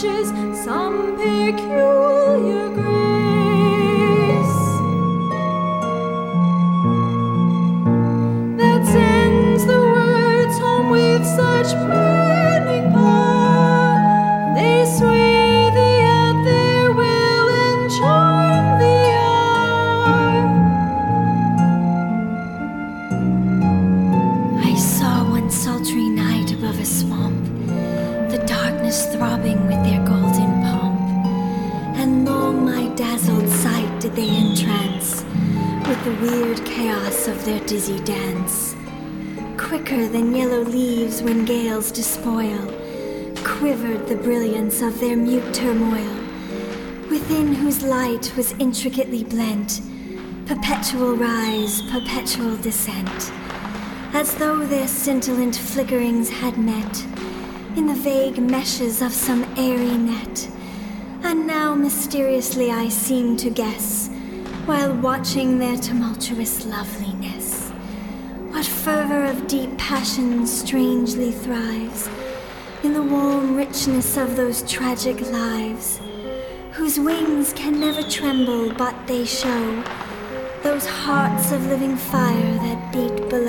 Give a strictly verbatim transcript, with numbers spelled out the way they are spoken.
touches some peculiar grace that sends the words home with such burning power. They sway thee at their will and charm the hour. I saw one sultry night above a swamp, the darkness throbbing with their golden pomp, and long my dazzled sight did they entrance with the weird chaos of their dizzy dance. Quicker than yellow leaves when gales despoil, quivered the brilliance of their mute turmoil, within whose light was intricately blent perpetual rise, perpetual descent, as though their scintillant flickerings had met in the vague meshes of some airy net. And now mysteriously I seem to guess, while watching their tumultuous loveliness, what fervor of deep passion strangely thrives in the warm richness of those tragic lives, whose wings can never tremble but they show those hearts of living fire that beat below.